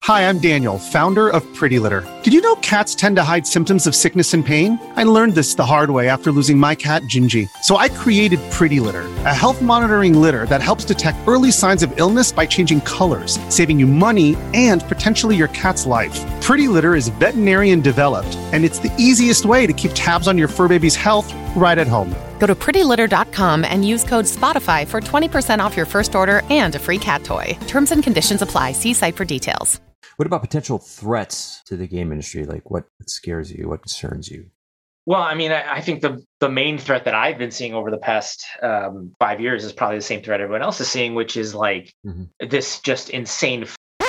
Hi, I'm Daniel, founder of Pretty Litter. Did you know cats tend to hide symptoms of sickness and pain? I learned this the hard way after losing my cat, Gingy. So I created Pretty Litter, a health monitoring litter that helps detect early signs of illness by changing colors, saving you money and potentially your cat's life. Pretty Litter is veterinarian developed, and it's the easiest way to keep tabs on your fur baby's health right at home. Go to prettylitter.com and use code SPOTIFY for 20% off your first order and a free cat toy. Terms and conditions apply. See site for details. What about potential threats to the game industry? Like what scares you? What concerns you? Well, I mean, I think the main threat that I've been seeing over the past 5 years is probably the same threat everyone else is seeing, which is like this just insane.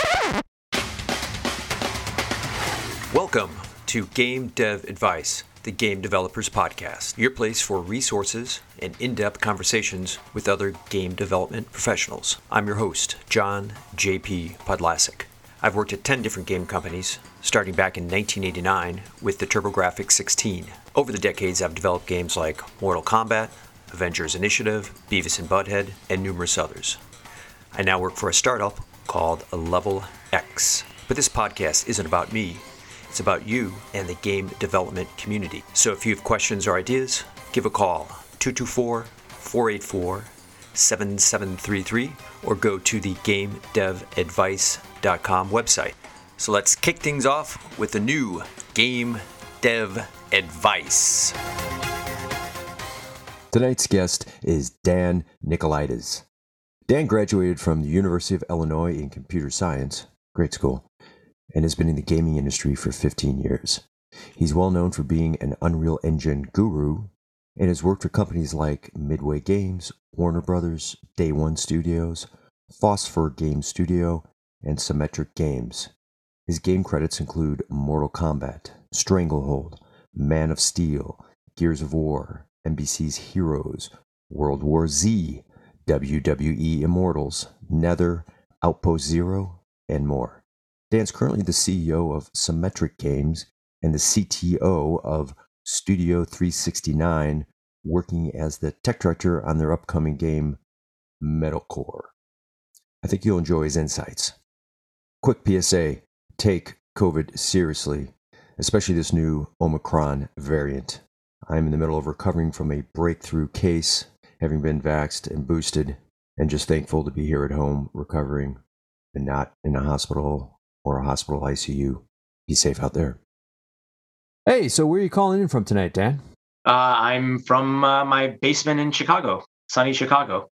Welcome to Game Dev Advice, the Game Developers Podcast, your place for resources and in-depth conversations with other game development professionals. I'm your host, John J.P. Podlasic. I've worked at 10 different game companies, starting back in 1989 with the TurboGrafx 16. Over the decades, I've developed games like Mortal Kombat, Avengers Initiative, Beavis and Butthead, and numerous others. I now work for a startup called Level X. But this podcast isn't about me. It's about you and the game development community. So if you have questions or ideas, give a call, 224-484-7733, or go to the GameDevAdvice.com website. So let's kick things off with the new Game Dev Advice. Tonight's guest is Dan Nicolaides. Dan graduated from the University of Illinois in computer science, great school, and has been in the gaming industry for 15 years. He's well known for being an Unreal Engine guru and has worked for companies like Midway Games, Warner Brothers, Day One Studios, Phosphor Game Studio, and Symmetric Games. His game credits include Mortal Kombat, Stranglehold, Man of Steel, Gears of War, NBC's Heroes, World War Z, WWE Immortals, Nether, Outpost Zero, and more. Dan's currently the CEO of Symmetric Games and the CTO of Studio 369, working as the tech director on their upcoming game, Metalcore. I think you'll enjoy his insights. Quick PSA, take COVID seriously, especially this new Omicron variant. I'm in the middle of recovering from a breakthrough case, having been vaxxed and boosted, and just thankful to be here at home recovering and not in a hospital or a hospital ICU. Be safe out there. Hey, so where are you calling in from tonight, Dan? I'm from my basement in Chicago, sunny Chicago.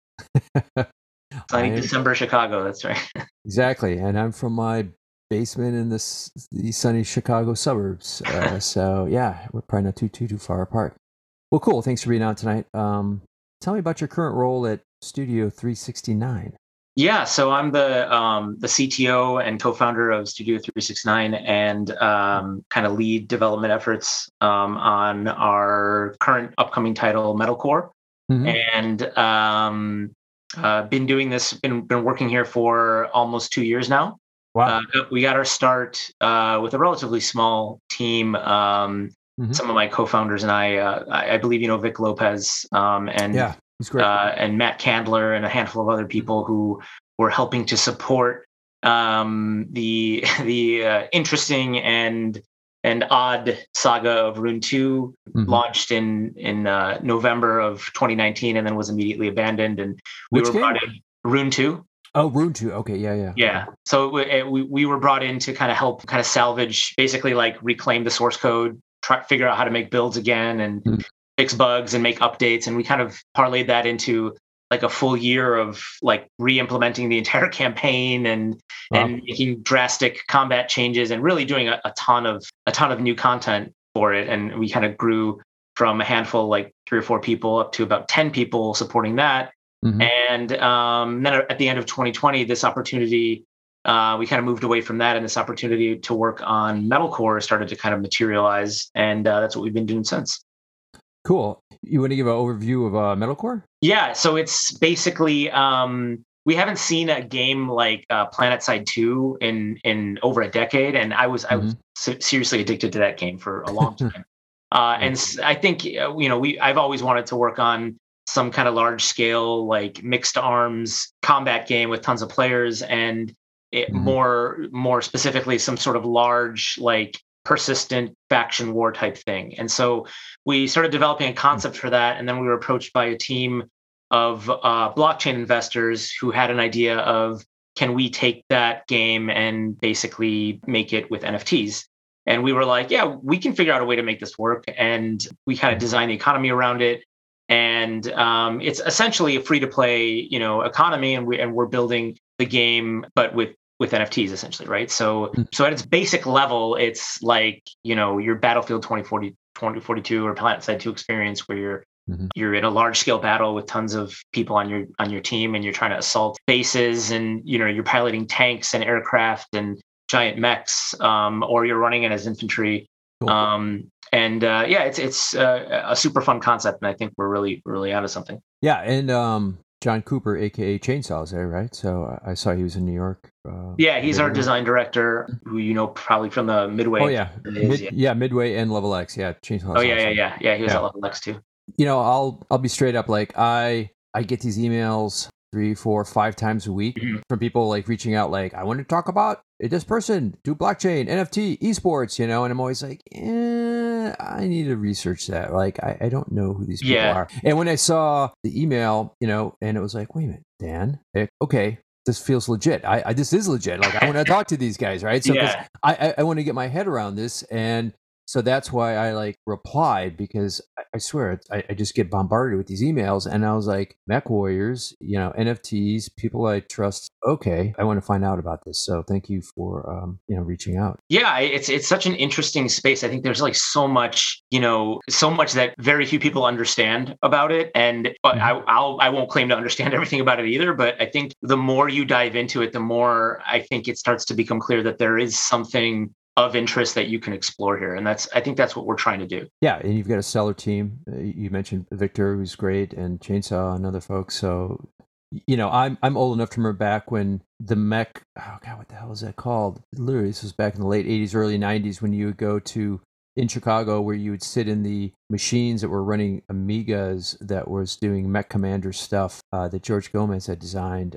Sunny December Chicago, that's right. Exactly, and I'm from my basement in the sunny Chicago suburbs. So yeah, we're probably not too far apart. Well, cool. Thanks for being on tonight. Tell me about your current role at Studio 369. Yeah, so I'm the CTO and co-founder of Studio 369 and kind of lead development efforts on our current upcoming title, Metalcore. And been doing this, been working here for almost 2 years now. Wow. We got our start with a relatively small team. Some of my co-founders and I believe, Vic Lopez and yeah, he's great. And Matt Candler and a handful of other people who were helping to support the interesting and odd saga of Rune 2, launched in November of 2019 and then was immediately abandoned. And we were brought in Rune 2. Oh, Rune 2. Okay, yeah. Yeah. So we were brought in to kind of help salvage, basically like reclaim the source code, figure out how to make builds again and fix bugs and make updates. And we kind of parlayed that into like a full year of like re-implementing the entire campaign and making drastic combat changes and really doing a ton of new content for it. And we kind of grew from a handful, like 3 or 4 people, up to about 10 people supporting that. And then at the end of 2020, this opportunity, we kind of moved away from that, and this opportunity to work on Metalcore started to kind of materialize, and that's what we've been doing since. Cool. You want to give an overview of Metalcore? Yeah, so it's basically we haven't seen a game like PlanetSide 2 in over a decade, and I was seriously addicted to that game for a long time. And I think I've always wanted to work on some kind of large scale like mixed arms combat game with tons of players, and more specifically some sort of large, like persistent faction war type thing. And so we started developing a concept for that. And then we were approached by a team of blockchain investors who had an idea of, can we take that game and basically make it with NFTs? And we were like, yeah, we can figure out a way to make this work. And we kind of designed the economy around it. And it's essentially a free-to-play, economy, and we're building the game, but with NFTs essentially, right? So at its basic level, it's like your Battlefield 2042 or PlanetSide 2 experience, where you're in a large-scale battle with tons of people on your team, and you're trying to assault bases, and you're piloting tanks and aircraft and giant mechs, or you're running it as infantry. Cool. It's a super fun concept, and I think we're really onto something. Yeah, and John Cooper, aka Chainsaw, is there, right? So I saw he was in New York. He's our design director, who probably from the Midway. Oh yeah, Midway and Level X. Yeah, Chainsaw. Oh yeah. He was at Level X too. I'll be straight up. Like I get these emails 3, 4, 5 times a week from people like reaching out, like, I want to talk about this person, do blockchain, NFT, esports, and I'm always like, I need to research that. Like, I don't know who these people are. And when I saw the email, and it was like, wait a minute, Dan, okay, this feels legit. This is legit. Like, I want to talk to these guys, right? So I want to get my head around this. And so that's why I replied, because I swear I just get bombarded with these emails, and I was like, Mech Warriors, NFTs, people I trust. Okay, I want to find out about this. So thank you for reaching out. Yeah, it's such an interesting space. I think there's like so much that very few people understand about it, and I won't claim to understand everything about it either. But I think the more you dive into it, the more I think it starts to become clear that there is something of interest that you can explore here. And I think that's what we're trying to do. Yeah. And you've got a stellar team. You mentioned Victor, who's great, and Chainsaw and other folks. So, I'm old enough to remember back when the mech, oh God, what the hell was that called? Literally, this was back in the late 80s, early 90s, when you would go to in Chicago, where you would sit in the machines that were running Amigas that was doing Mech Commander stuff that George Gomez had designed.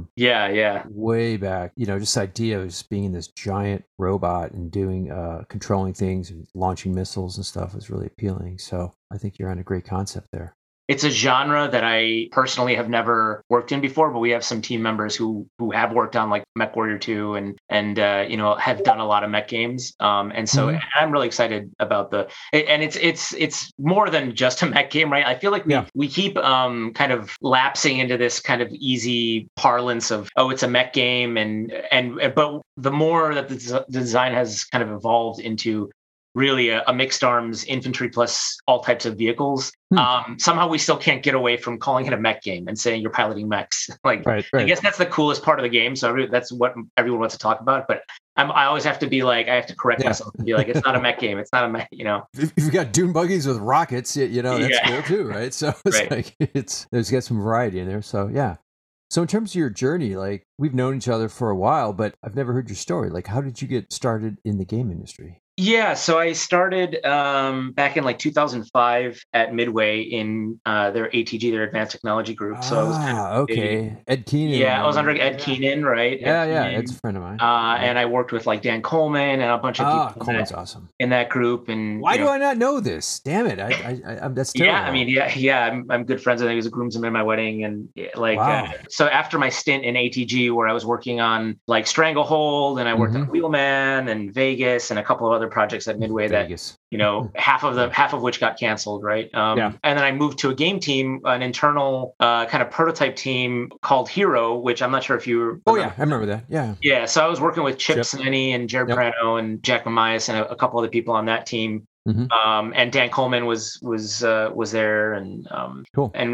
Way back, just the idea of just being in this giant robot and doing controlling things and launching missiles and stuff was really appealing. So I think you're on a great concept there. It's a genre that I personally have never worked in before, but we have some team members who have worked on like Mech Warrior 2 and have done a lot of mech games. And so I'm really excited about it's more than just a mech game, right? I feel like we keep kind of lapsing into this kind of easy parlance of, it's a mech game, but the more that the design has kind of evolved into really a mixed arms infantry plus all types of vehicles. Somehow we still can't get away from calling it a mech game and saying you're piloting mechs. Right. I guess that's the coolest part of the game. So that's what everyone wants to talk about. But I always have to be like, I have to correct myself and be like, it's not a mech game. It's not a mech, If you've got dune buggies with rockets, that's cool too, right? So it's there's got some variety in there. So yeah. So in terms of your journey, like, we've known each other for a while, but I've never heard your story. Like, how did you get started in the game industry? Yeah, so I started back in like 2005 at Midway in their ATG, their Advanced Technology Group. So I was kind of Ed Keenan. Yeah, I was under Ed Keenan, right? Ed's a friend of mine. And I worked with like Dan Coleman and a bunch of people. Coleman's awesome in that group. And why do I not know this? Damn it! I'm that's terrible. I'm good friends. I think he was a groomsman at my wedding, and so after my stint in ATG, where I was working on like Stranglehold, and I worked on Wheelman and Vegas and a couple of other projects at Midway Vegas. that half of which got canceled, right? And then I moved to a game team, an internal kind of prototype team called Hero, which I'm not sure if you I remember that. Yeah, so I was working with Chip Snenny and Jared Prano and Jack Mamias and a couple other people on that team. And Dan Coleman was there, and cool. And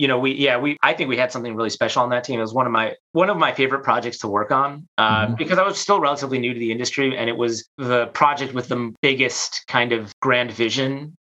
I think we had something really special on that team. It was one of my favorite projects to work on because I was still relatively new to the industry, and it was the project with the biggest kind of grand vision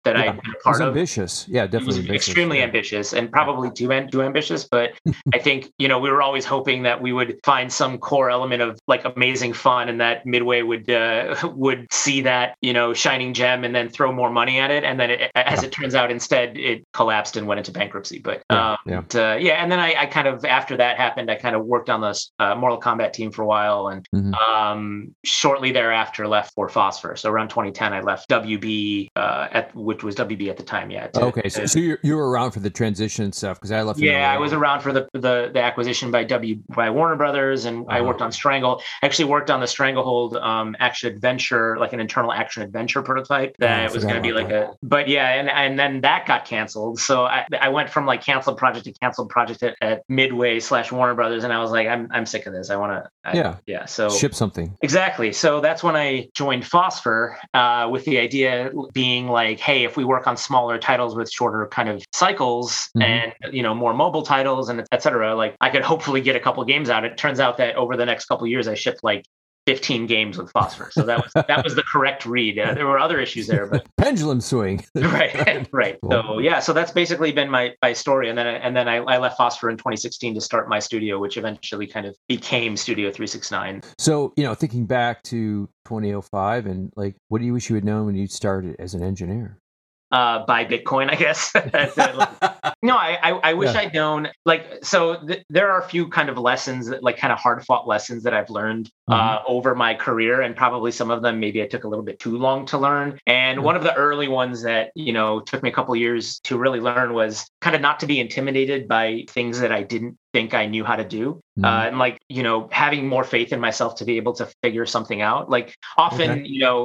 that I'd been a part was of. ambitious. Yeah, It was definitely ambitious. extremely ambitious, and probably too ambitious. But I think, we were always hoping that we would find some core element of like amazing fun, and that Midway would see that, shining gem and then throw more money at it. And then as it turns out, instead it collapsed and went into bankruptcy. But and then I kind of, after that happened, I kind of worked on the Mortal Kombat team for a while, and shortly thereafter left for Phosphor. So around 2010, I left WB, which was WB at the time. Yeah. So you were around for the transition stuff, because I left. Yeah, I was around for the acquisition by Warner Brothers, and I worked on Strangle. I actually worked on the Stranglehold action adventure, like an internal action adventure prototype that was going to be like and then that got canceled. So I went from like canceled project to canceled project at Midway / Warner Brothers, and I was like, I'm sick of this. I want to so ship something. Exactly. So that's when I joined Phosphor, with the idea being like, hey, if we work on smaller titles with shorter kind of cycles and more mobile titles and et cetera, like I could hopefully get a couple games out. It turns out that over the next couple of years, I shipped like 15 games with Phosphor. So that was the correct read. There were other issues there, but pendulum swing. right. Cool. So that's basically been my story. And then I left Phosphor in 2016 to start my studio, which eventually kind of became Studio 369. So, thinking back to 2005, and like, what do you wish you had known when you started as an engineer? Buy Bitcoin, I guess. No, I wish I'd known, there are a few kind of lessons, like kind of hard fought lessons that I've learned over my career, and probably some of them maybe I took a little bit too long to learn. And one of the early ones that, took me a couple of years to really learn was kind of not to be intimidated by things that I didn't think I knew how to do. And having more faith in myself to be able to figure something out. Like often,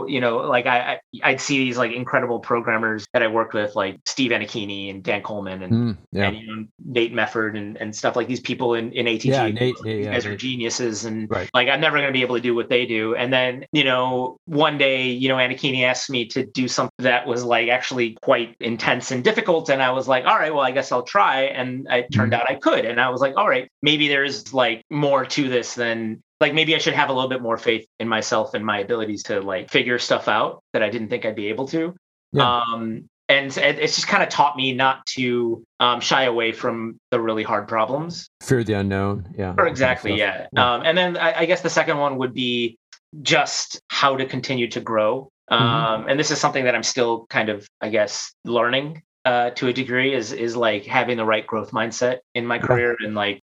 I'd see these like incredible programmers that I worked with, like Steve Anachini and Dan Coleman and Nate Mefford and stuff, like these people in ATG. Yeah, Nate, these guys are geniuses, and like I'm never going to be able to do what they do. And then, one day, Anachini asked me to do something that was like actually quite intense and difficult. And I was like, all right, well, I guess I'll try. And it turned out I could. And I was like, all right, maybe there's like more to this than like, maybe I should have a little bit more faith in myself and my abilities to like figure stuff out that I didn't think I'd be able to. Yeah. And it's just kind of taught me not to shy away from the really hard problems. Fear the unknown. Yeah. Or exactly. Yeah. And then I guess the second one would be just how to continue to grow. And this is something that I'm still kind of, I guess, learning to a degree, is like having the right growth mindset in my career, and like,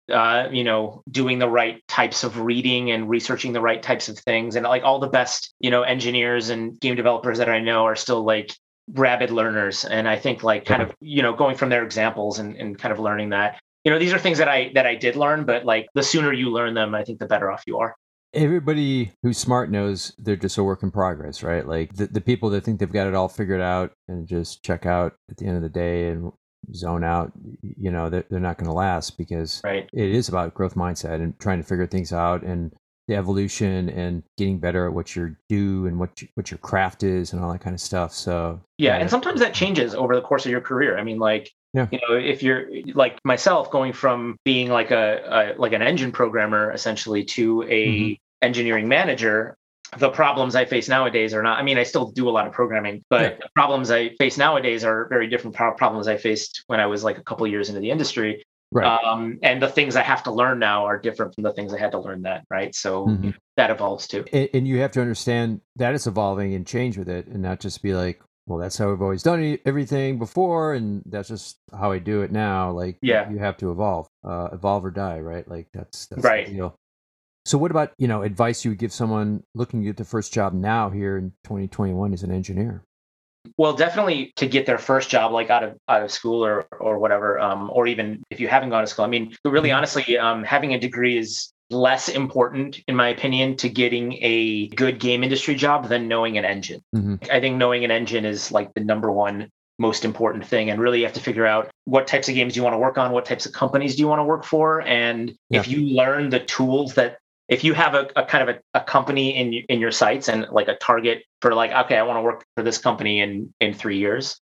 doing the right types of reading and researching the right types of things. And like all the best, engineers and game developers that I know are still like rabid learners. And I think like kind of, going from their examples and kind of learning that, these are things that I did learn, but like the sooner you learn them, I think the better off you are. Everybody who's smart knows they're just a work in progress, right? Like the people that think they've got it all figured out and just check out at the end of the day and zone out, they're not going to last, because it is about growth mindset and trying to figure things out, and the evolution and getting better at what you do and what your craft is and all that kind of stuff. So and sometimes that changes over the course of your career. I mean, like, if you're like myself, going from being like an engine programmer essentially to a engineering manager, the problems I face nowadays are not, I mean, I still do a lot of programming, but the problems I face nowadays are very different problems I faced when I was like a couple of years into the industry. Right. And the things I have to learn now are different from the things I had to learn then. Right. So that evolves too. And you have to understand that it's evolving and change with it, and not just be like, well, that's how I've always done everything before, and that's just how I do it now. Like, you have to evolve or die, right? Like that's right. The deal. So what about, advice you would give someone looking to get their first job now here in 2021 as an engineer? Well, definitely to get their first job, like out of school or whatever, or even if you haven't gone to school. I mean, really, honestly, having a degree is less important, in my opinion, to getting a good game industry job than knowing an engine. I think knowing an engine is like the number one most important thing. And really you have to figure out what types of games do you want to work on, what types of companies do you want to work for. And if you learn the tools that, if you have a kind of a company in your sights and like a target for like, okay, I want to work for this company in 3 years,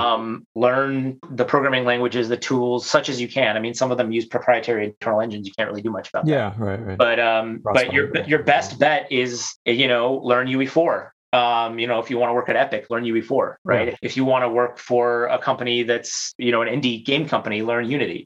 learn the programming languages, the tools, such as you can. I mean, some of them use proprietary internal engines. You can't really do much about that. Yeah, right. But your best bet is, learn UE4. If you want to work at Epic, learn UE4, right? Yeah. If you want to work for a company that's, an indie game company, learn Unity.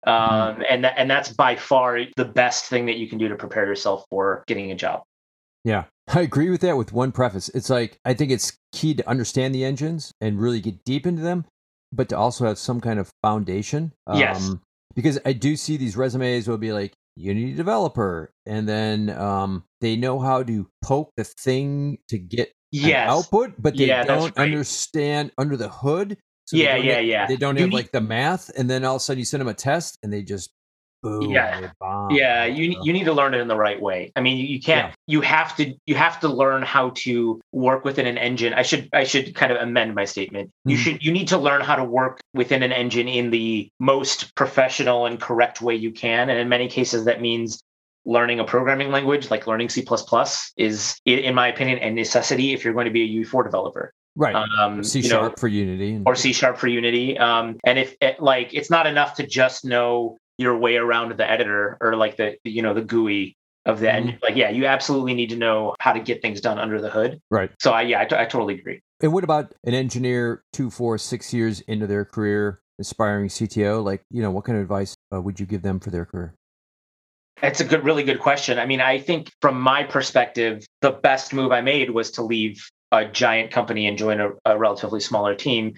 And that's by far the best thing that you can do to prepare yourself for getting a job. Yeah, I agree with that with one preface. It's like, I think it's key to understand the engines and really get deep into them, but to also have some kind of foundation. Yes. Because I do see these resumes will be like, Unity developer, and then they know how to poke the thing to get an output, but they don't understand under the hood. So They don't have like the math, and then all of a sudden you send them a test, and they just boom. Yeah, you need to learn it in the right way. I mean, you can't. Yeah. You have to learn how to work within an engine. I should kind of amend my statement. You need to learn how to work within an engine in the most professional and correct way you can, and in many cases that means learning a programming language like learning C++ is, in my opinion, a necessity if you're going to be a UE4 developer. Right. C# for Unity. Or C# for Unity. And if it's not enough to just know your way around the editor or like the GUI of the engine. You absolutely need to know how to get things done under the hood. Right. So I totally agree. And what about an engineer 2, 4, 6 years into their career, aspiring CTO? What kind of advice would you give them for their career? It's a really good question. I mean, I think from my perspective, the best move I made was to leave a giant company and join a relatively smaller team.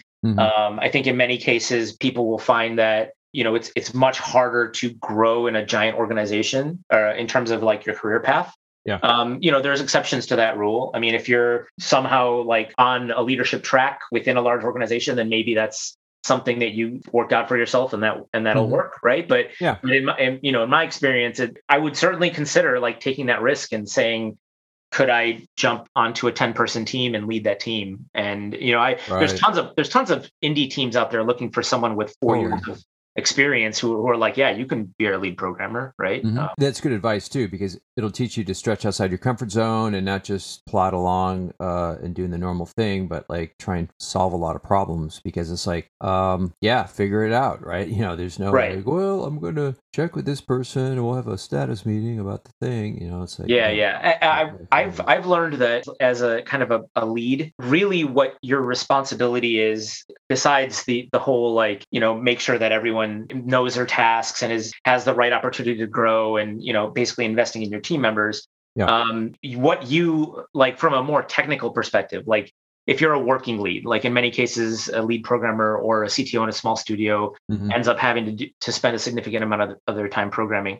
I think in many cases, people will find that, it's much harder to grow in a giant organization in terms of like your career path. Yeah. There's exceptions to that rule. I mean, if you're somehow like on a leadership track within a large organization, then maybe that's something that you worked out for yourself and that'll work. Right. But in my experience, I would certainly consider like taking that risk and saying, could I jump onto a 10-person team and lead that team? And, there's tons of indie teams out there looking for someone with 4 years of experience who are like, you can be our lead programmer, right? That's good advice too, because it'll teach you to stretch outside your comfort zone and not just plod along and doing the normal thing, but like try and solve a lot of problems, because it's like, figure it out, right? There's no like, well, I'm going to check with this person and we'll have a status meeting about the thing. It's like, I've learned that as a kind of a lead, really what your responsibility is, besides the whole like, make sure that everyone knows their tasks and has the right opportunity to grow and, basically investing in your team members. What you like from a more technical perspective, like if you're a working lead, like in many cases, a lead programmer or a CTO in a small studio ends up having to spend a significant amount of their time programming.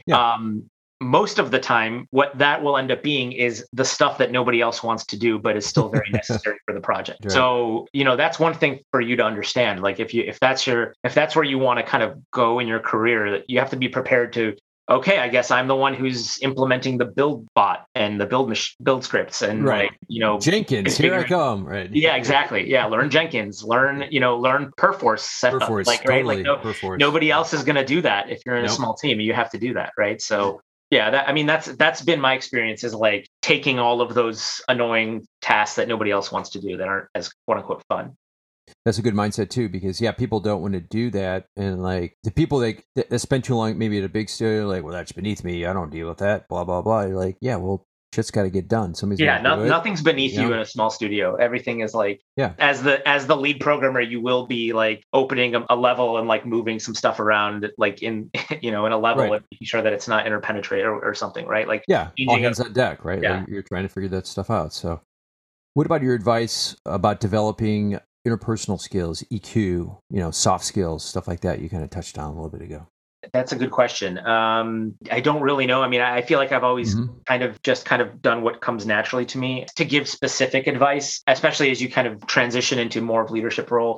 Most of the time, what that will end up being is the stuff that nobody else wants to do, but is still very necessary for the project. Right. So, that's one thing for you to understand. Like if that's where you want to kind of go in your career, you have to be prepared to, okay, I guess I'm the one who's implementing the build bot and the build scripts and Jenkins, here I come. Right. Yeah, exactly. Yeah. Learn Jenkins, learn Perforce setup. Perforce. Nobody else is going to do that. If you're in a small team, you have to do that. Right. So that's been my experience, is like taking all of those annoying tasks that nobody else wants to do that aren't as quote unquote fun. That's a good mindset too, because people don't want to do that, and like the people that spend too long maybe at a big studio, like, well, that's beneath me, I don't deal with that, blah blah blah. You're like, shit's got to get done. Nothing's beneath you in a small studio. Everything is like, as the lead programmer, you will be like opening a level and like moving some stuff around, like in in a level, and making sure that it's not interpenetrated or something, right? Like all hands on deck, right? Like you're trying to figure that stuff out. So, what about your advice about developing interpersonal skills, EQ, soft skills, stuff like that? You kind of touched on a little bit ago. That's a good question. I don't really know. I mean, I feel like I've always kind of done what comes naturally to me. To give specific advice, especially as you kind of transition into more of leadership role,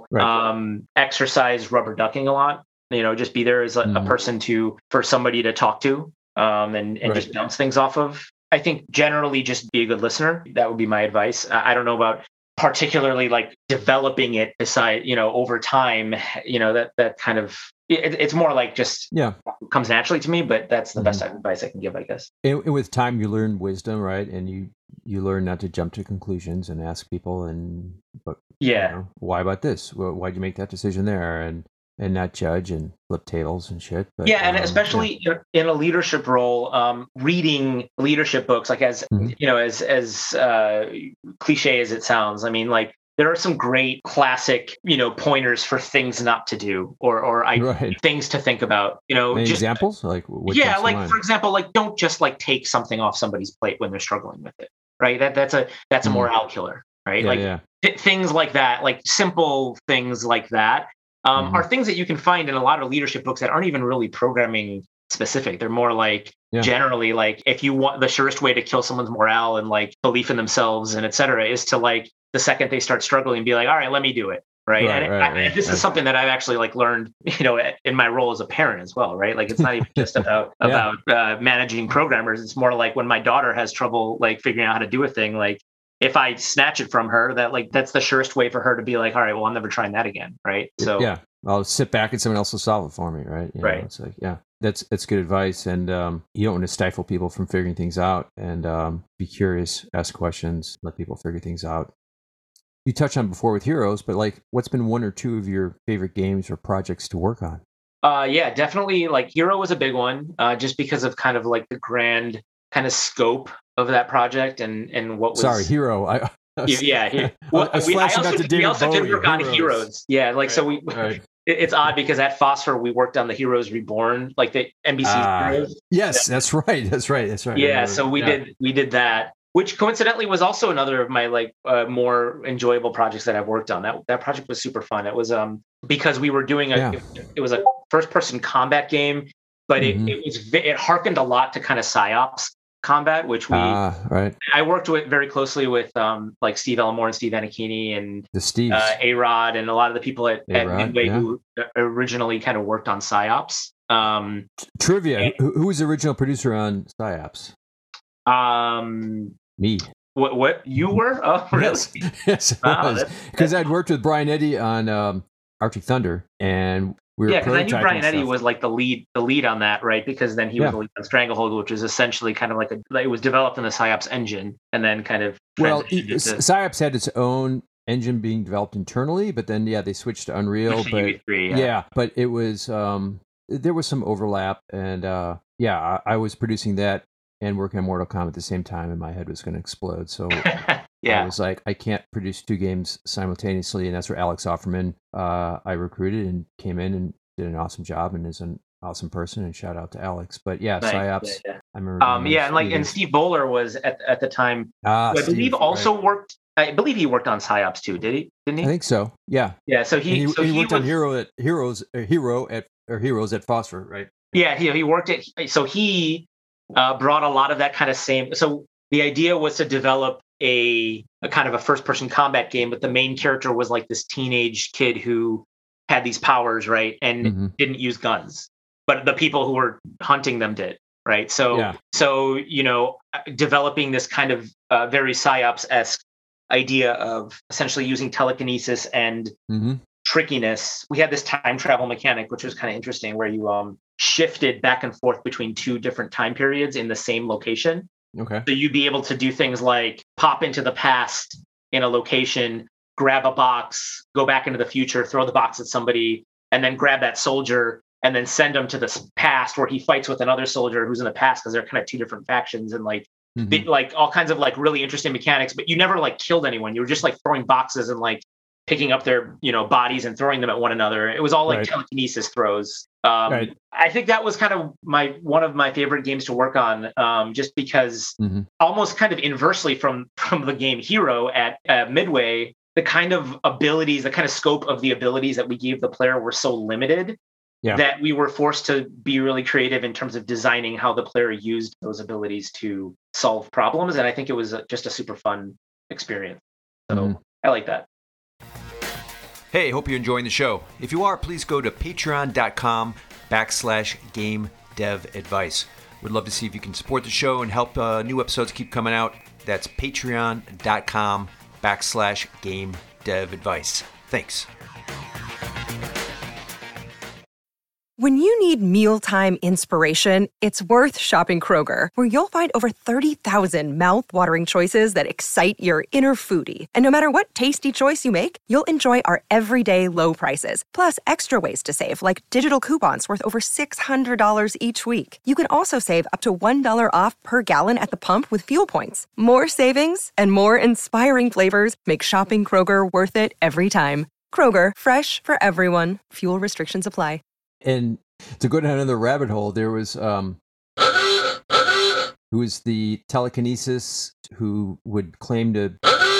exercise rubber ducking a lot. Just be there as a person for somebody to talk to and just bounce things off of. I think generally just be a good listener. That would be my advice. I don't know about particularly like developing it over time, that kind of, it's more like just comes naturally to me, but that's the best advice I can give, I guess. And with time, you learn wisdom, right? And you learn not to jump to conclusions and ask people why about this? Well, why'd you make that decision there? And and not judge and flip tables and shit. But, yeah, and especially in a leadership role, reading leadership books, like as as cliche as it sounds, I mean, like there are some great classic, pointers for things not to do or things to think about. Any just examples, like what for example, like don't just like take something off somebody's plate when they're struggling with it, right? That's a morale killer, right? Things like that, like simple things like that. Are things that you can find in a lot of leadership books that aren't even really programming specific. They're more like generally like if you want the surest way to kill someone's morale and like belief in themselves and et cetera is to like the second they start struggling be like, all right, let me do it. Right. This is something that I've actually like learned, in my role as a parent as well. Right. Like it's not even just about managing programmers. It's more like when my daughter has trouble like figuring out how to do a thing, like if I snatch it from her, that's the surest way for her to be like, all right, well, I'm never trying that again. Right. So I'll sit back and someone else will solve it for me. Right. Right. It's like, that's good advice. And you don't want to stifle people from figuring things out and be curious, ask questions, let people figure things out. You touched on before with Heroes, but like what's been one or two of your favorite games or projects to work on? Definitely like Hero was a big one, just because of kind of like the grand kind of scope of that project and what was... Sorry, Hero. Well, we also did work on Heroes. Yeah, like so we... Right. It's odd because at Phosphor we worked on the Heroes Reborn, like the NBC Heroes. Yes, that's right. Yeah, so we did that, which coincidentally was also another of my like more enjoyable projects that I've worked on. That project was super fun. It was because we were doing it was a first person combat game, but it harkened a lot to kind of PsyOps combat, which I worked with very closely with like Steve Elmore and Steve Anakini and the Steves. A-Rod and a lot of the people at Midway who originally kind of worked on PsyOps. Trivia: who was the original producer on PsyOps? Me. What you were? Oh, really? Yes, because I'd worked with Brian Eddy on Arctic Thunder, and we were because I knew Brian Eddy was like the lead on that, right? Because then he was the lead on Stranglehold, which is essentially kind of like it was developed in the PsyOps engine, and then kind of PsyOps had its own engine being developed internally, but then they switched to Unreal. But it was there was some overlap, and I was producing that and working on Mortal Kombat at the same time, and my head was going to explode. So I was like, I can't produce two games simultaneously, and that's where Alex Offerman I recruited and came in and did an awesome job and is an awesome person. And shout out to Alex. But PsyOps, I remember. And Steve Bowler was at the time. I believe also worked. I believe he worked on PsyOps too. Didn't he? I think so. Yeah. Yeah. So he worked on Heroes at Phosphor, right? Yeah. He worked at. So he brought a lot of that kind of same. So the idea was to develop a kind of a first-person combat game, but the main character was like this teenage kid who had these powers, right, and didn't use guns, but the people who were hunting them did, right? So developing this kind of very PsyOps-esque idea of essentially using telekinesis and trickiness. We had this time travel mechanic, which was kind of interesting, where you shifted back and forth between two different time periods in the same location. Okay. So you'd be able to do things like pop into the past in a location, grab a box, go back into the future, throw the box at somebody, and then grab that soldier and then send him to the past where he fights with another soldier who's in the past, because they're kind of two different factions and like all kinds of like really interesting mechanics. But you never like killed anyone. You were just like throwing boxes and like picking up their bodies and throwing them at one another. It was all like telekinesis throws. I think that was kind of one of my favorite games to work on, just because almost kind of inversely from the game Hero at Midway, the kind of abilities, the kind of scope of the abilities that we gave the player were so limited that we were forced to be really creative in terms of designing how the player used those abilities to solve problems. And I think it was just a super fun experience. So I like that. Hey, hope you're enjoying the show. If you are, please go to patreon.com/GameDevAdvice. We'd love to see if you can support the show and help new episodes keep coming out. That's patreon.com/GameDevAdvice. Thanks. When you need mealtime inspiration, it's worth shopping Kroger, where you'll find over 30,000 mouth-watering choices that excite your inner foodie. And no matter what tasty choice you make, you'll enjoy our everyday low prices, plus extra ways to save, like digital coupons worth over $600 each week. You can also save up to $1 off per gallon at the pump with fuel points. More savings and more inspiring flavors make shopping Kroger worth it every time. Kroger, fresh for everyone. Fuel restrictions apply. And to go down another rabbit hole, there was who was the telekinesis who would claim to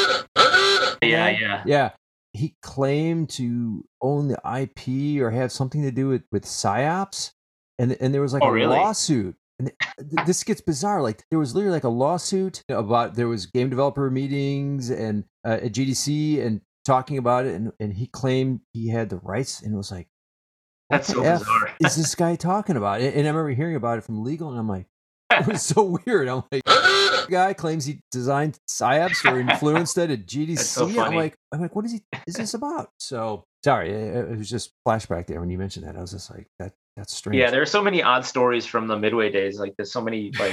yeah he claimed to own the IP or have something to do with PsyOps, and there was like lawsuit. And this gets bizarre. Like there was literally like a lawsuit about, there was game developer meetings and at GDC and talking about it, and he claimed he had the rights, and it was like, that's so bizarre. Is this guy talking about it? And I remember hearing about it from legal, and I'm like, it was so weird. I'm like, the guy claims he designed PsyOps or influenced it at GDC. That's so funny. I'm like, what is this about? So sorry, it was just flashback there when you mentioned that. I was just like, that's strange. Yeah, there are so many odd stories from the Midway days. Like there's so many like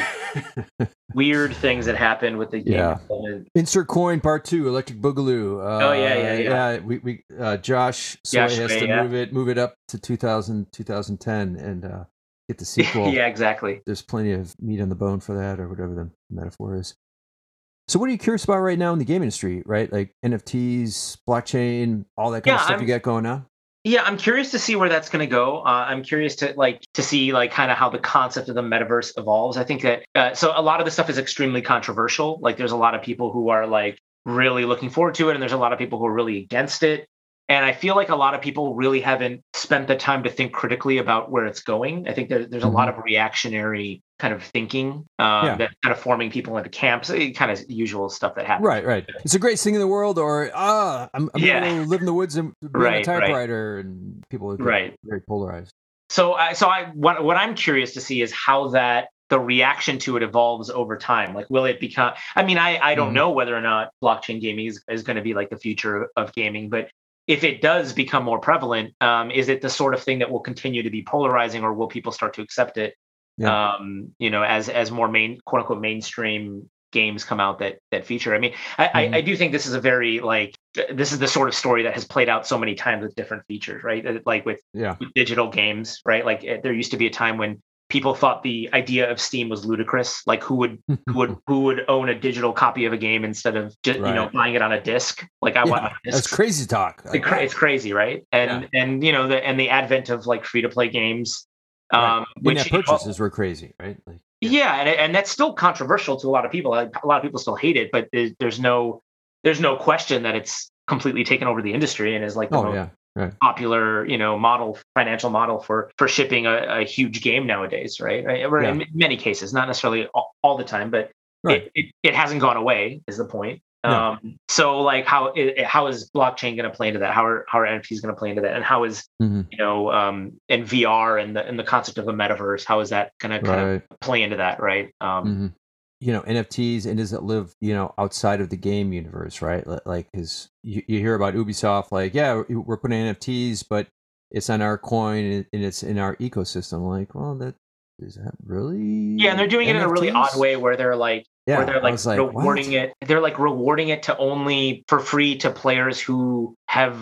weird things that happened with the game. Yeah. Insert coin part 2, Electric Boogaloo. Yeah. We Josh Soy has to move it up to 2010 and get the sequel. Yeah, exactly. There's plenty of meat on the bone for that, or whatever the metaphor is. So what are you curious about right now in the game industry, right? Like NFTs, blockchain, all that kind of stuff you got going on? Yeah, I'm curious to see where that's going to go. I'm curious to see kind of how the concept of the metaverse evolves. I think that so a lot of this stuff is extremely controversial. Like there's a lot of people who are like really looking forward to it, and there's a lot of people who are really against it. And I feel like a lot of people really haven't spent the time to think critically about where it's going. I think there's a lot of reactionary kind of thinking that kind of forming people into camps, kind of usual stuff that happens. Right. It's the greatest thing in the world, or I'm going to live in the woods and be on a typewriter, and people are very polarized. So what I'm curious to see is how the reaction to it evolves over time. Like, will it become? I mean, I don't know whether or not blockchain gaming is going to be like the future of gaming, but if it does become more prevalent, is it the sort of thing that will continue to be polarizing, or will people start to accept it? Yeah. As more quote unquote mainstream games come out that feature. I mean, I do think this is a very this is the sort of story that has played out so many times with different features, right? Like with digital games, right? Like there used to be a time when people thought the idea of Steam was ludicrous. Like who would own a digital copy of a game instead of just buying it on a disc? Like I want my disc. That's crazy talk. It's crazy, right? And the advent of like free to play games, which purchases were crazy, right? And that's still controversial to a lot of people. Like, a lot of people still hate it, but there's no question that it's completely taken over the industry and is like the most popular, financial model for shipping a huge game nowadays, right? In many cases, not necessarily all the time, but it hasn't gone away is the point. No. So like how is blockchain going to play into that? How are NFTs going to play into that? And how is and VR and the concept of a metaverse, how is that going to kind of play into that, right? NFTs, and does it live outside of the game universe, right? Like, because you hear about Ubisoft, like, we're putting NFTs, but it's on our coin and it's in our ecosystem. Like, well, is that really? Yeah, and they're doing it in a really odd way where they're like rewarding it. They're like rewarding it to only for free to players who have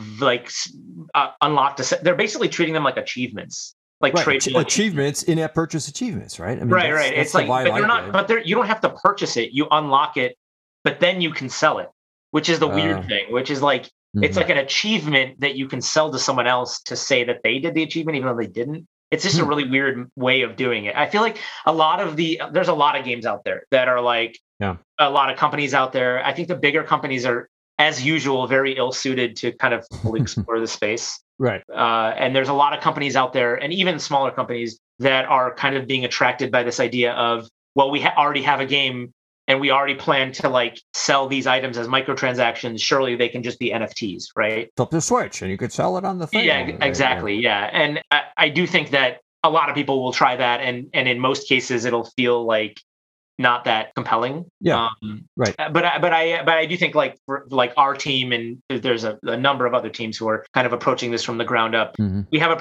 unlocked they're basically treating them like achievements. Like achievements, in-app purchase achievements, right? I mean, right. It's like, but they're not. But you don't have to purchase it. You unlock it, but then you can sell it, which is the weird thing. Which is like it's like an achievement that you can sell to someone else to say that they did the achievement, even though they didn't. It's just a really weird way of doing it. I feel like there's a lot of games out there that are like a lot of companies out there. I think the bigger companies are, as usual, very ill-suited to kind of fully explore the space. Right. And there's a lot of companies out there, and even smaller companies, that are kind of being attracted by this idea of, well, we already have a game and we already plan to like sell these items as microtransactions. Surely they can just be NFTs, right? Flip the switch and you could sell it on the thing. Yeah, exactly. Yeah. And I do think that a lot of people will try that. And in most cases, it'll feel like not that compelling. Yeah. Right. But I do think like our team, and there's a number of other teams who are kind of approaching this from the ground up. We have a pretty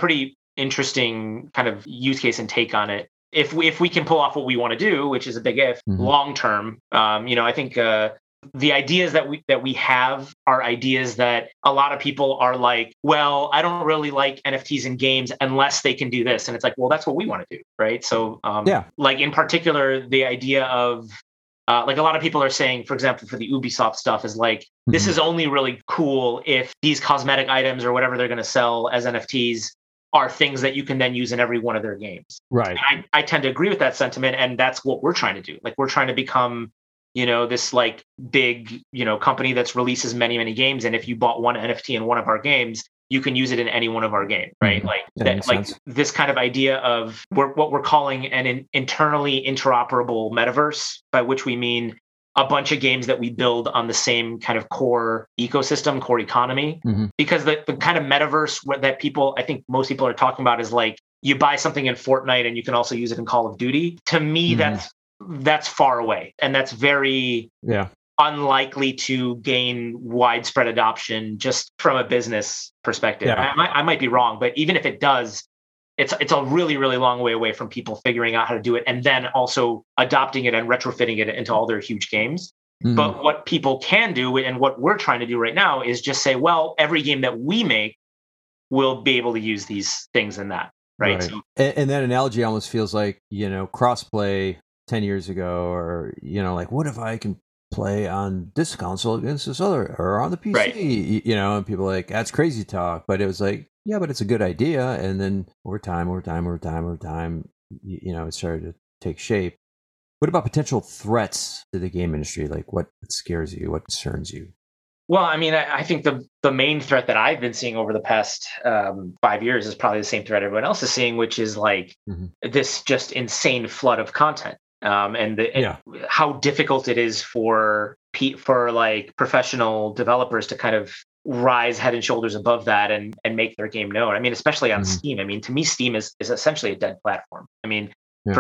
interesting kind of use case and take on it. If we can pull off what we want to do, which is a big if, long term, I think the ideas that we have are ideas that a lot of people are like, well, I don't really like NFTs in games unless they can do this. And it's like, well, that's what we want to do, right? So, like in particular, the idea of like a lot of people are saying, for example, for the Ubisoft stuff is like, this is only really cool if these cosmetic items or whatever they're going to sell as NFTs are things that you can then use in every one of their games. Right. And I tend to agree with that sentiment. And that's what we're trying to do. Like we're trying to become, this like big, company that's releases many, many games. And if you bought one NFT in one of our games, you can use it in any one of our games, right? This kind of idea of what we're calling an internally interoperable metaverse, by which we mean a bunch of games that we build on the same kind of core ecosystem, core economy. Because the kind of metaverse that I think most people are talking about is like, you buy something in Fortnite and you can also use it in Call of Duty. To me, that's far away. And that's very unlikely to gain widespread adoption just from a business perspective. I might be wrong, but even if it does, it's a really, really long way away from people figuring out how to do it and then also adopting it and retrofitting it into all their huge games. But what people can do and what we're trying to do right now is just say, well, every game that we make will be able to use these things in that. Right. So, and that analogy almost feels like, crossplay 10 years ago, or, like, what if I can play on this console against this other, or on the PC, right. And people are like, that's crazy talk. But it was like, yeah, but it's a good idea. And then over time, it started to take shape. What about potential threats to the game industry? Like what scares you? What concerns you? Well, I mean, I think the main threat that I've been seeing over the past 5 years is probably the same threat everyone else is seeing, which is like this just insane flood of content. And how difficult it is for like professional developers to kind of rise head and shoulders above that and make their game known. I mean, especially on Steam. I mean, to me, Steam is essentially a dead platform. I mean,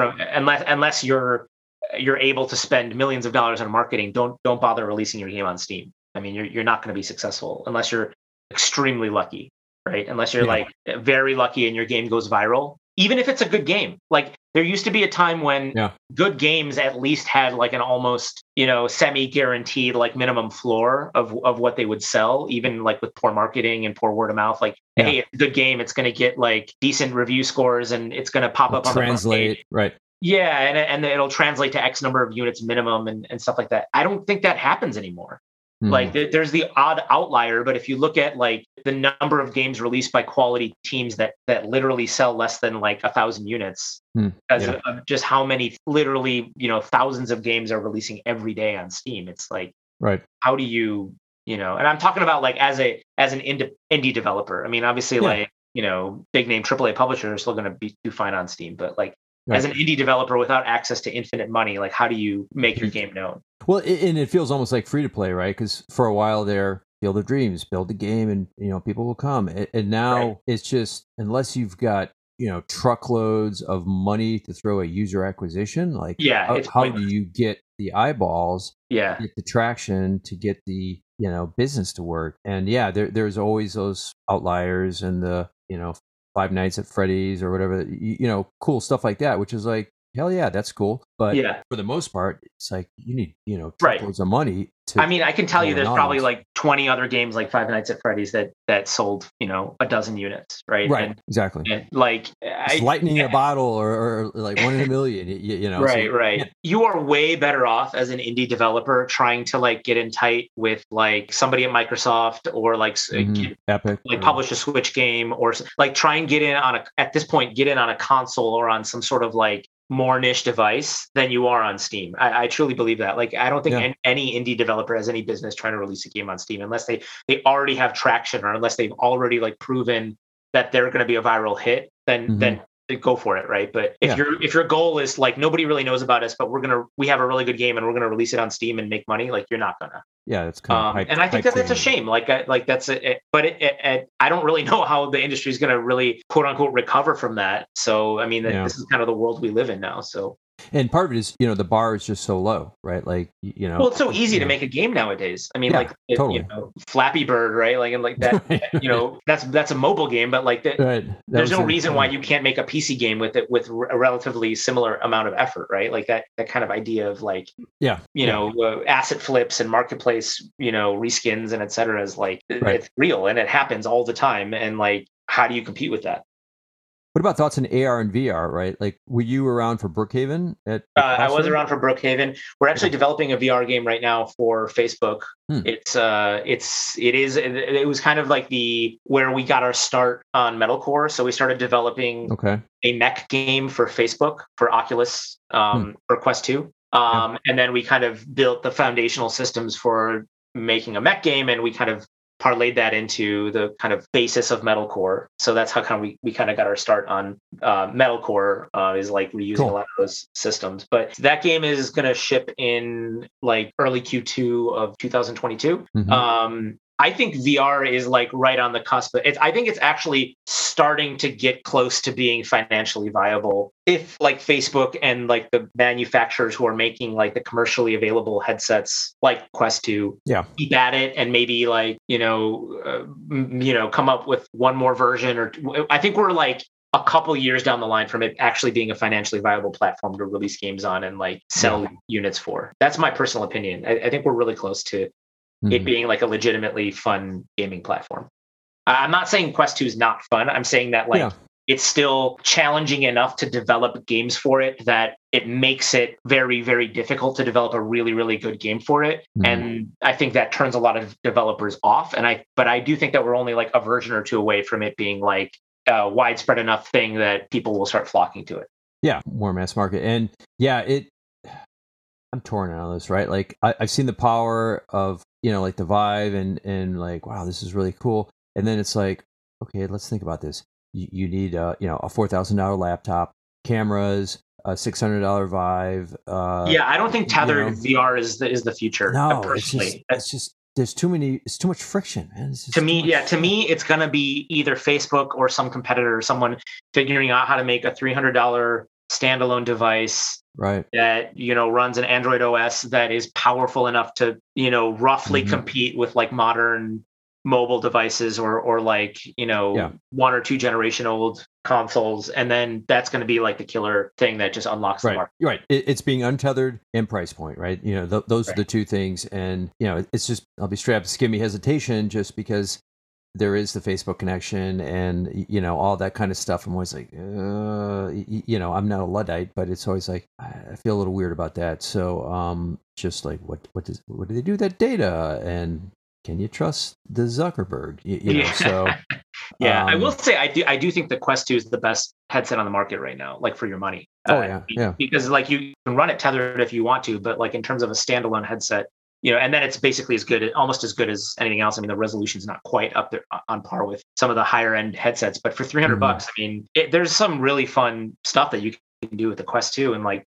unless you're able to spend millions of dollars on marketing, don't bother releasing your game on Steam. I mean, you're not going to be successful unless you're extremely lucky, right? Unless you're like very lucky and your game goes viral. Even if it's a good game, like there used to be a time when good games at least had like an almost, semi-guaranteed like minimum floor of what they would sell, even like with poor marketing and poor word of mouth. Like, hey, it's a good game. It's going to get like decent review scores and it's going to pop up on the translate, right? Yeah, and it'll translate to X number of units minimum and stuff like that. I don't think that happens anymore. Like there's the odd outlier, but if you look at like the number of games released by quality teams that literally sell less than like 1,000 units, because of just how many literally thousands of games are releasing every day on Steam, it's like, how do you and I'm talking about like as an indie developer. I mean, obviously like big name AAA publishers are still going to do fine on Steam, but like as an indie developer without access to infinite money, like how do you make your game known? Well, and it feels almost like free to play, right? Because for a while there, Field of Dreams, build a game, and people will come. And now it's just, unless you've got truckloads of money to throw at user acquisition, like how do you get the eyeballs, get the traction to get the business to work? And there's always those outliers and the Five Nights at Freddy's or whatever, cool stuff like that, which is like, hell yeah, that's cool. But for the most part, it's like you need, truckloads of money to. I mean, I can tell you there's probably like 20 other games like Five Nights at Freddy's that sold, a dozen units, right? Right, exactly. And like lightning in a bottle or like 1 in a million, Right, so, right. Yeah. You are way better off as an indie developer trying to like get in tight with like somebody at Microsoft or like Epic, like publish a Switch game or like try and get in on a console or on some sort of like more niche device than you are on Steam. I truly believe that. Like, I don't think any indie developer has any business trying to release a game on Steam unless they already have traction or unless they've already like proven that they're going to be a viral hit. Then go for it, right? But if your goal is like nobody really knows about us, but we have a really good game and we're gonna release it on Steam and make money, like you're not gonna. Yeah, it's kind of and I think that's a shame. Like that's it. But I don't really know how the industry is gonna really quote unquote recover from that. So I mean, this is kind of the world we live in now. So And part of it is, the bar is just so low, right? Like, Well, it's so easy to make a game nowadays. I mean, totally. Flappy Bird, right? Like, and like that, that's a mobile game, but like that, right. There's no reason why you can't make a PC game with it with a relatively similar amount of effort, right? Like that kind of idea of like, asset flips and marketplace, reskins and et cetera is like, it's real and it happens all the time. And like, how do you compete with that? What about thoughts on AR and VR, right? Like, were you around for Brookhaven? I was around for Brookhaven. We're actually developing a VR game right now for Facebook. It was kind of like where we got our start on metalcore. So we started developing a mech game for Facebook, for Oculus, for Quest 2. And then we kind of built the foundational systems for making a mech game, and we kind of parlayed that into the kind of basis of metalcore. So that's how we kind of got our start on metalcore, is like reusing a lot of those systems. But that game is going to ship in like early Q2 of 2022. I think VR is like right on the cusp. I think it's actually starting to get close to being financially viable. If like Facebook and like the manufacturers who are making like the commercially available headsets like Quest 2 keep at it and maybe like, come up with one more version, or I think we're like a couple years down the line from it actually being a financially viable platform to release games on and like sell units for. That's my personal opinion. I think we're really close to it being like a legitimately fun gaming platform. I'm not saying Quest 2 is not fun. I'm saying that like it's still challenging enough to develop games for it that it makes it very, very difficult to develop a really, really good game for it. And I think that turns a lot of developers off. But I do think that we're only like a version or two away from it being like a widespread enough thing that people will start flocking to it. Yeah, more mass market. And I'm torn on this, right? Like I've seen the power of, like the Vive and like, wow, this is really cool. And then it's like, okay, let's think about this. You need a $4,000 laptop, cameras, a $600 Vive. I don't think tethered VR is the future. No, it's just it's too much friction, man. To me, it's gonna be either Facebook or some competitor or someone figuring out how to make a $300 standalone device that runs an Android OS that is powerful enough to roughly compete with like modern mobile devices or like 1 or 2 generation old consoles, and then that's going to be like the killer thing that just unlocks the market. Right. It's being untethered and price point, right? Those are the two things, and it's just, I'll be straight up, just give me hesitation just because there is the Facebook connection and all that kind of stuff. I'm always like, I'm not a Luddite, but it's always like I feel a little weird about that. So just like what do they do with that data, and can you trust the Zuckerberg? So I will say I do think the Quest 2 is the best headset on the market right now, like for your money. Because like you can run it tethered if you want to, but like in terms of a standalone headset, and then it's basically almost as good as anything else. I mean, the resolution's not quite up there on par with some of the higher end headsets, but for $300, I mean, there's some really fun stuff that you can do with the Quest 2, and like,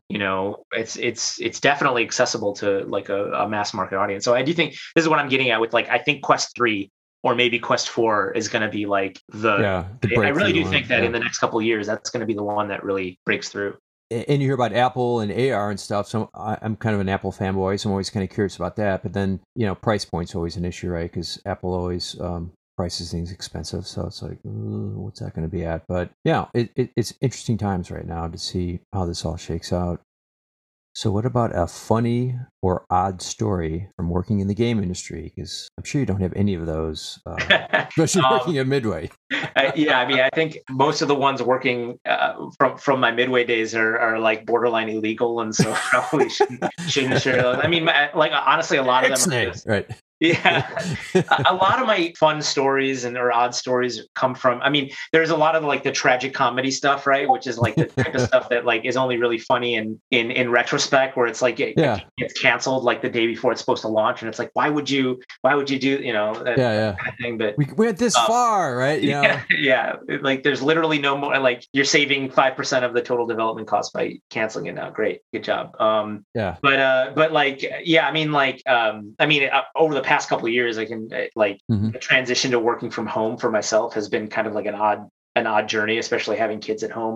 it's definitely accessible to like a mass market audience. So I do think this is what I'm getting at with like, I think Quest 3 or maybe Quest 4 is going to be like I really do think that in the next couple of years, that's going to be the one that really breaks through. And you hear about Apple and AR and stuff. So I'm kind of an Apple fanboy, so I'm always kind of curious about that. But then, price point's always an issue, right? Because Apple always prices things expensive. So it's like, what's that going to be at? But yeah, it's interesting times right now to see how this all shakes out. So what about a funny or odd story from working in the game industry? Because I'm sure you don't have any of those, especially working at Midway. I mean, I think most of the ones working from my Midway days are like borderline illegal, and so probably shouldn't share those. I mean, like honestly, a lot of them are just, right. Yeah, a lot of my fun stories or odd stories come from, I mean, there's a lot of like the tragic comedy stuff, right? Which is like the type of stuff that like is only really funny in retrospect, where it's like it gets canceled like the day before it's supposed to launch, and it's like, why would you do that kind of thing? But we went this far, right? Yeah. Like there's literally no more, like you're saving 5% of the total development cost by canceling it now. Great, good job. But like, I mean, over the past couple of years, I can the transition to working from home for myself has been kind of like an odd journey, especially having kids at home.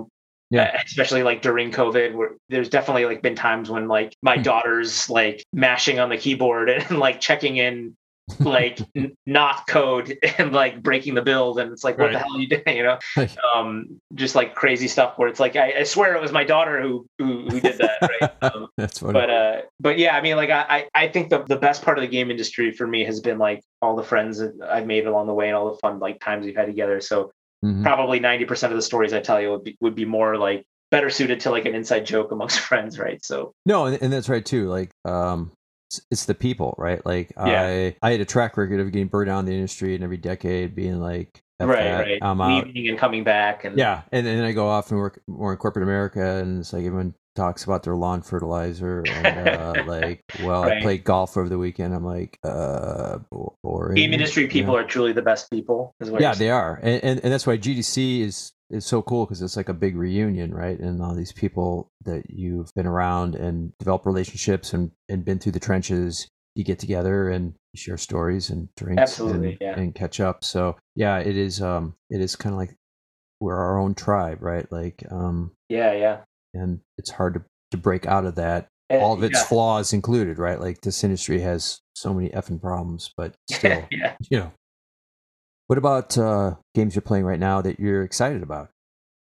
especially like during COVID, where there's definitely like been times when like my daughter's like mashing on the keyboard and like checking in like not code and like breaking the build, and it's like, what the hell are you doing, you know? Just like crazy stuff where it's like, I swear it was my daughter who did that, right? That's funny. But yeah, I mean, like I think the best part of the game industry for me has been like all the friends that I've made along the way and all the fun like times we've had together. So probably 90% of the stories I tell you would be more like better suited to like an inside joke amongst friends, right? So no, and that's right too. Like it's the people, right? Like I had a track record of getting burned out in the industry, and every decade being like, right, I'm out, leaving and coming back, and and then I go off and work more in corporate America, and it's like everyone talks about their lawn fertilizer, and like, well, I played golf over the weekend. I'm like, boring. Game industry people are truly the best people, is what they are, and that's why GDC is so cool, because it's like a big reunion, right? And all these people that you've been around and developed relationships and been through the trenches, you get together and share stories and drinks and catch up. So yeah, it is kind of like we're our own tribe, right? Like and it's hard to break out of that. All of its flaws included, right? Like this industry has so many effing problems, but still, you know. What about games you're playing right now that you're excited about?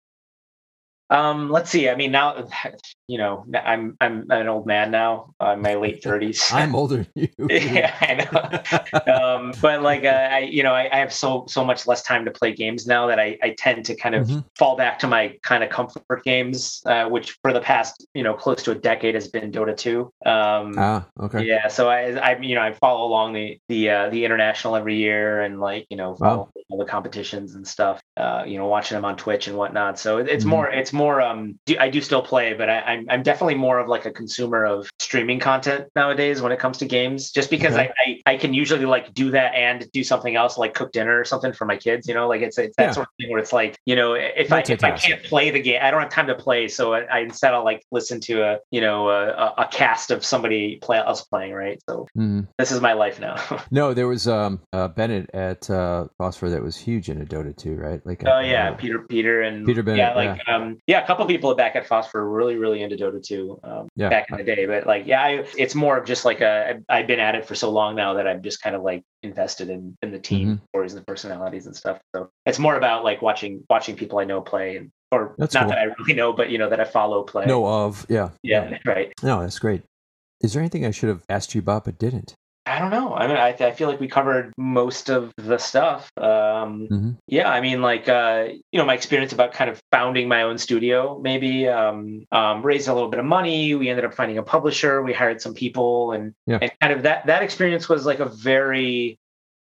Let's see. I mean, now, you know, I'm an old man now. I'm in my late 30s. I'm older than you. Yeah, I know. But like, I have so much less time to play games now that I tend to kind of fall back to my kind of comfort games, which for the past, close to a decade has been Dota 2. Okay. Yeah. So I follow along the international every year, and like, follow all the competitions and stuff, watching them on Twitch and whatnot. So it's more, I do still play, but I'm definitely more of like a consumer of streaming content nowadays when it comes to games, just because I can usually like do that and do something else, like cook dinner or something for my kids, like it's that sort of thing where it's like, if I can't play the game, I don't have time to play. So I instead I'll like listen to a cast of somebody else playing. Right. So this is my life now. No, there was Bennett at Phosphor that was huge into Dota 2, right? Like Peter Bennett. A couple people back at Phosphor were really, really into Dota 2 back in the day. But like, it's more of just like I've been at it for so long now that I'm just kind of like invested in the team stories and the personalities and stuff. So it's more about like watching people I know play, that I really know, but that I follow play. Know of, yeah. Right. No, that's great. Is there anything I should have asked you about but didn't? I don't know. I mean, I feel like we covered most of the stuff. Yeah, I mean, like, my experience about kind of founding my own studio, maybe raised a little bit of money. We ended up finding a publisher. We hired some people, and kind of that experience was like a very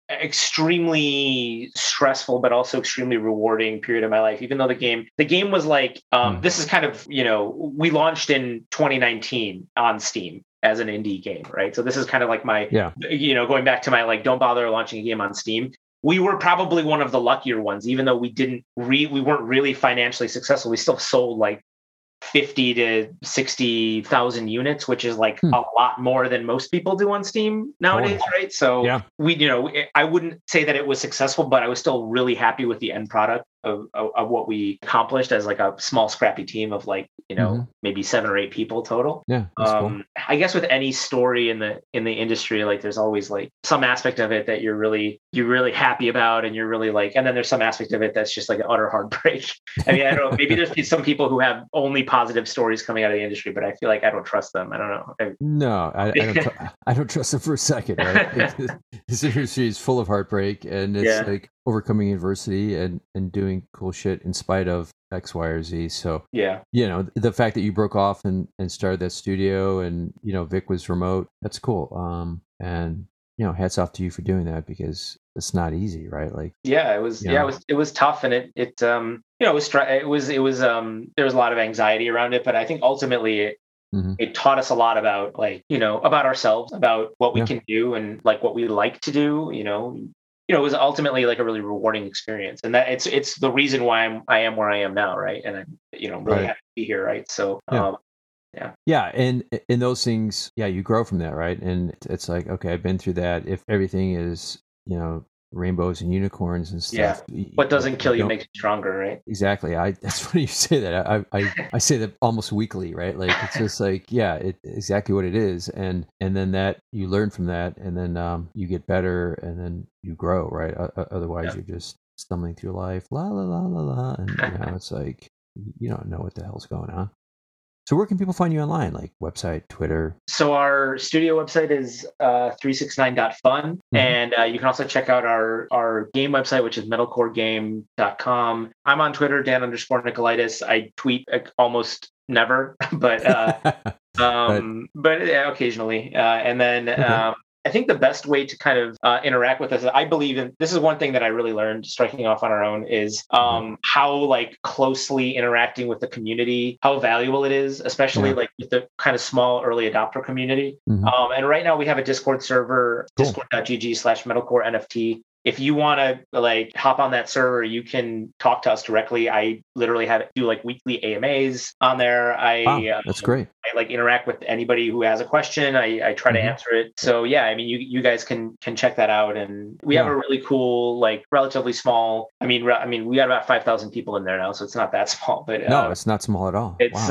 extremely stressful, but also extremely rewarding period of my life. Even though the game was like, this is kind of, we launched in 2019 on Steam as an indie game, right? So this is kind of like my, going back to my, like, don't bother launching a game on Steam. We were probably one of the luckier ones, even though we weren't really financially successful. We still sold like 50 to 60,000 units, which is like a lot more than most people do on Steam nowadays, right? So I wouldn't say that it was successful, but I was still really happy with the end product of what we accomplished as like a small scrappy team of like, maybe 7 or 8 people total. Yeah. Cool. I guess with any story in the industry, like there's always like some aspect of it that you're really happy about, and you're really like, and then there's some aspect of it that's just like an utter heartbreak. I mean, I don't know, maybe there's some people who have only positive stories coming out of the industry, but I feel like I don't trust them. I don't know. No, I don't trust them for a second. Right? This industry is full of heartbreak, and it's like overcoming adversity and doing cool shit in spite of X, Y, or Z. So the fact that you broke off and started that studio, and Vic was remote, that's cool. And hats off to you for doing that, because it's not easy, right? Like it was tough, and it was there was a lot of anxiety around it, but I think ultimately it taught us a lot about like about ourselves, about what we can do, and like what we like to do. It was ultimately like a really rewarding experience, and that it's the reason why I am where I am now, right? And I'm really happy to be here, right? So and in those things, you grow from that, right? And it's like, okay, I've been through that. If everything is rainbows and unicorns and stuff. Yeah. What doesn't kill you makes you stronger, right? Exactly. That's funny you say that. I say that almost weekly, right? Like it's just like, yeah, exactly what it is. And then that you learn from that, and then you get better, and then you grow, right? Otherwise you're just stumbling through life, la la la la la, and it's like you don't know what the hell's going on. So where can people find you online, like website, Twitter? So our studio website is 369.fun. And you can also check out our game website, which is metalcoregame.com. I'm on Twitter, Dan_Nicolaitis. I tweet almost never, but occasionally. And then I think the best way to kind of interact with us, I believe in, this is one thing that I really learned striking off on our own, is how like closely interacting with the community, how valuable it is, especially like with the kind of small early adopter community. And right now we have a Discord server, discord.gg/metalcore NFT. If you want to like hop on that server, you can talk to us directly. I literally do like weekly AMAs on there. That's great. I like interact with anybody who has a question. I try to answer it. So yeah, I mean, you guys can check that out. And we have a really cool, like relatively small. I mean, we got about 5,000 people in there now, so it's not that small. But no, it's not small at all. It's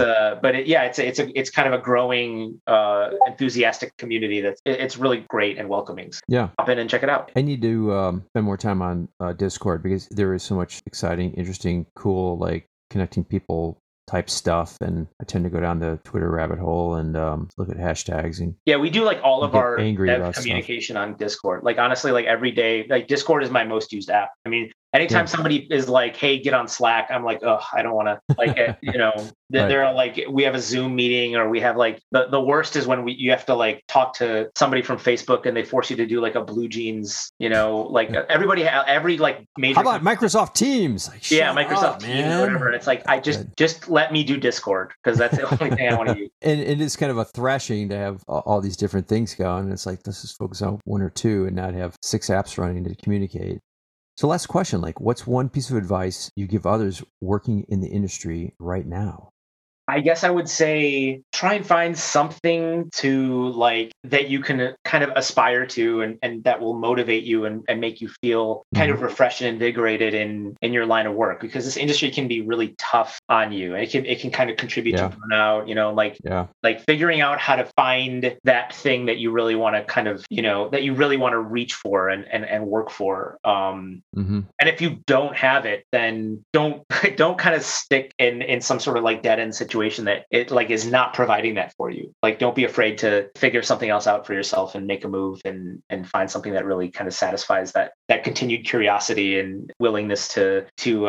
it's kind of a growing, enthusiastic community it's really great and welcoming. So hop in and check it out. I need to spend more time on Discord because there is so much exciting, interesting, cool, like connecting people type stuff, and I tend to go down the Twitter rabbit hole and look at hashtags. And we do like all of our dev communication on Discord. Like honestly, like every day, like Discord is my most used app. I mean, anytime somebody is like, "Hey, get on Slack," I'm like, "Oh, I don't want to." Like, they're like, we have a Zoom meeting, or we have like the worst is when you have to like talk to somebody from Facebook and they force you to do like a Blue Jeans, like every like major. How about Microsoft Teams? Like, Microsoft Teams or whatever. And it's like, I just let me do Discord because that's the only thing I want to use. And it is kind of a thrashing to have all these different things going. And it's like, let's just focus on one or two and not have 6 apps running to communicate. So last question, like what's one piece of advice you give others working in the industry right now? I guess I would say try and find something to like that you can kind of aspire to and that will motivate you and make you feel kind of refreshed and invigorated in your line of work, because this industry can be really tough on you. It can kind of contribute to burnout, like figuring out how to find that thing that you really want to kind of, that you really want to reach for and work for. And if you don't have it, then don't kind of stick in some sort of like dead end situation that it like is not providing that for you. Like, don't be afraid to figure something else out for yourself and make a move and find something that really kind of satisfies that continued curiosity and willingness to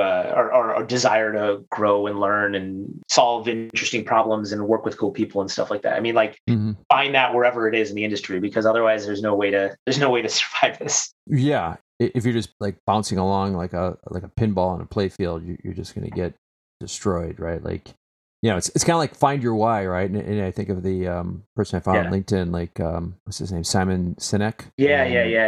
or desire to grow and learn and solve interesting problems and work with cool people and stuff like that. I mean, like find that wherever it is in the industry, because otherwise there's no way to survive this. Yeah. If you're just like bouncing along like a pinball on a play field, you're just going to get destroyed, right? Like, it's kind of like find your why, right? And I think of the person I found on LinkedIn, like what's his name, Simon Sinek. Yeah.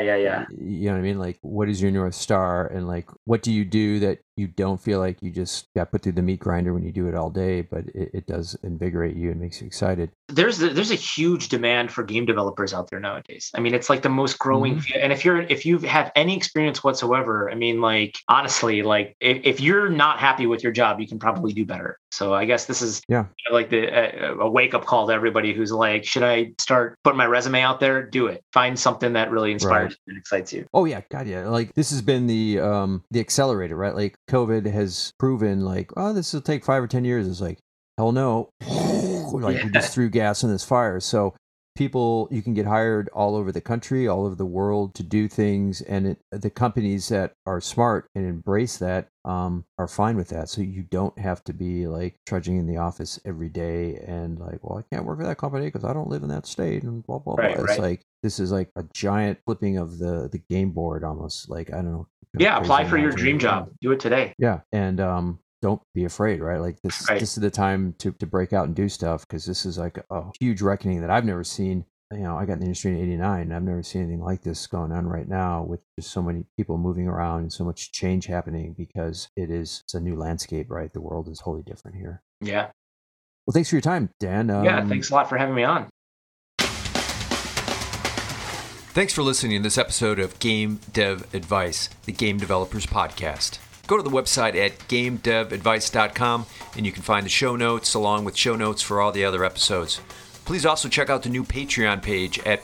You know what I mean? Like, what is your North Star, and like, what do you do that you don't feel like you just got put through the meat grinder when you do it all day, but it does invigorate you and makes you excited. There's a huge demand for game developers out there nowadays. I mean, it's like the most growing field. And if you have any experience whatsoever, I mean, like honestly, like if you're not happy with your job, you can probably do better. So I guess this is like a wake up call to everybody who's like, should I start putting my resume out there? Do it. Find something that really inspires you and excites you. Oh yeah, God yeah. Like this has been the accelerator, right? Like COVID has proven like, oh, this will take 5 or 10 years. It's like, hell no. Like we just threw gas in this fire. So people, you can get hired all over the country, all over the world to do things. And the companies that are smart and embrace that are fine with that. So you don't have to be like trudging in the office every day and like, well, I can't work for that company because I don't live in that state and blah, blah, blah. It's like, this is like a giant flipping of the game board almost. Like, I don't know. Yeah, apply for your dream job. Do it today. Yeah. And don't be afraid, right? Like this is the time to break out and do stuff, because this is like a huge reckoning that I've never seen. I got in the industry in '89, and I've never seen anything like this going on right now, with just so many people moving around and so much change happening, because it's a new landscape, right? The world is wholly different here. Yeah. Well, thanks for your time, Dan. Thanks a lot for having me on. Thanks for listening to this episode of Game Dev Advice, the Game Developers Podcast. Go to the website at gamedevadvice.com and you can find the show notes along with show notes for all the other episodes. Please also check out the new Patreon page at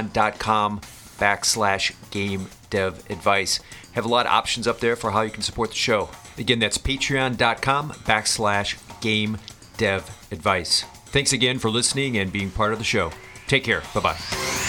patreon.com/gamedevadvice. Have a lot of options up there for how you can support the show. Again, that's patreon.com/gamedevadvice. Thanks again for listening and being part of the show. Take care. Bye-bye.